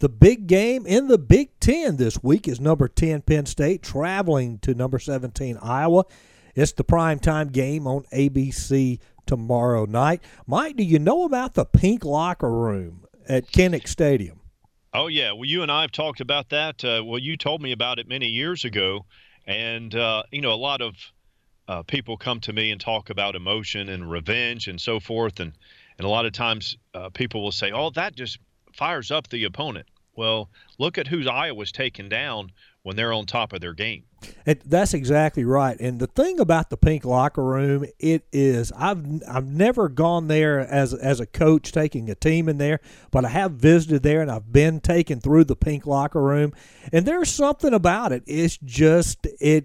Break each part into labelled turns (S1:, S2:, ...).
S1: The big game in the Big Ten this week is number 10 Penn State traveling to number 17 Iowa. It's the primetime game on ABC tomorrow night. Mike, do you know about the Pink Locker Room at Kinnick Stadium?
S2: Oh, yeah. Well, you and I have talked about that. You told me about it many years ago. And, a lot of people come to me and talk about emotion and revenge and so forth. And a lot of times people will say, oh, that just fires up the opponent. Well, look at who Iowa's taken down when they're on top of their game.
S1: That's exactly right. And the thing about the Pink Locker Room, it is I've never gone there as a coach taking a team in there, but I have visited there and I've been taken through the Pink Locker Room, and there's something about it. It's just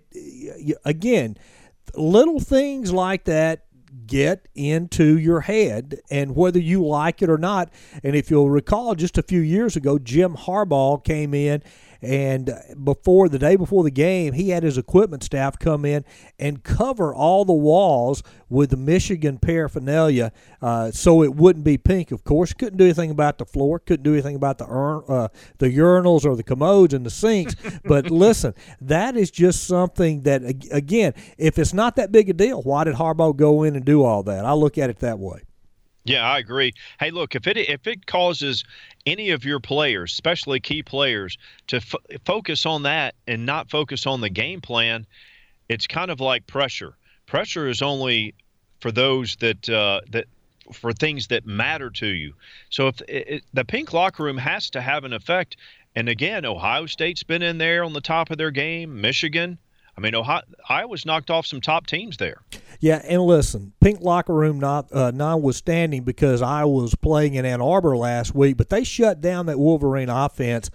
S1: again, little things like that get into your head, and whether you like it or not. And if you'll recall, just a few years ago, Jim Harbaugh came in, and the day before the game, he had his equipment staff come in and cover all the walls with the Michigan paraphernalia so it wouldn't be pink. Of course, couldn't do anything about the floor, couldn't do anything about the urinals or the commodes and the sinks. But listen, that is just something that, again, if it's not that big a deal, why did Harbaugh go in and do all that? I look at it that way.
S2: Yeah, I agree. Hey, look, if it causes any of your players, especially key players, to focus on that and not focus on the game plan, it's kind of like pressure. Pressure is only for those that for things that matter to you. So if the Pink Locker Room has to have an effect. And again, Ohio State's been in there on the top of their game. Michigan. I mean, Iowa's knocked off some top teams there.
S1: Yeah, and listen, Pink Locker Room notwithstanding, because I was playing in Ann Arbor last week, but they shut down that Wolverine offense,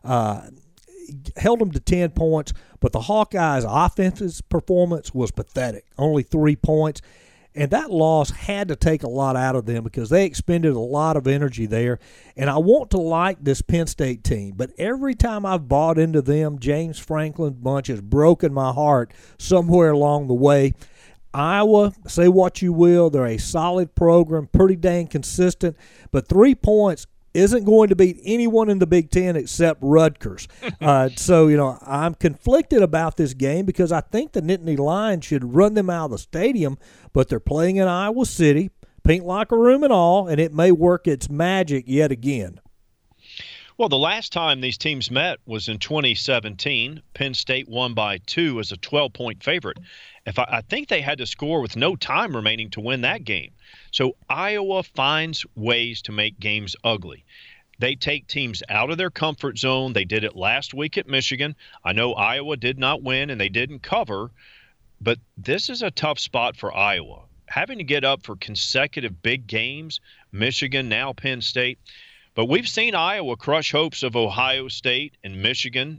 S1: held them to 10 points, but the Hawkeyes' offensive performance was pathetic, only 3 points. And that loss had to take a lot out of them because they expended a lot of energy there. And I want to like this Penn State team, but every time I've bought into them, James Franklin's bunch has broken my heart somewhere along the way. Iowa, say what you will, they're a solid program, pretty dang consistent, but 3 points isn't going to beat anyone in the Big Ten except Rutgers. So, I'm conflicted about this game because I think the Nittany Lions should run them out of the stadium, but they're playing in Iowa City, Pink Locker Room and all, and it may work its magic yet again.
S2: Well, the last time these teams met was in 2017. Penn State won by 2 as a 12-point favorite. I think they had to score with no time remaining to win that game. So Iowa finds ways to make games ugly. They take teams out of their comfort zone. They did it last week at Michigan. I know Iowa did not win and they didn't cover, but this is a tough spot for Iowa. Having to get up for consecutive big games, Michigan, now Penn State. But we've seen Iowa crush hopes of Ohio State and Michigan.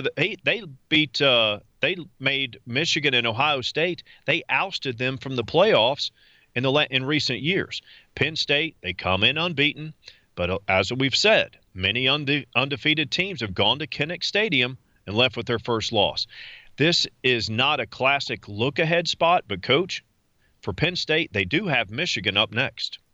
S2: They made Michigan and Ohio State. They ousted them from the playoffs in recent years. Penn State, they come in unbeaten, but as we've said, many undefeated teams have gone to Kinnick Stadium and left with their first loss. This is not a classic look-ahead spot, but, Coach, for Penn State, they do have Michigan up next.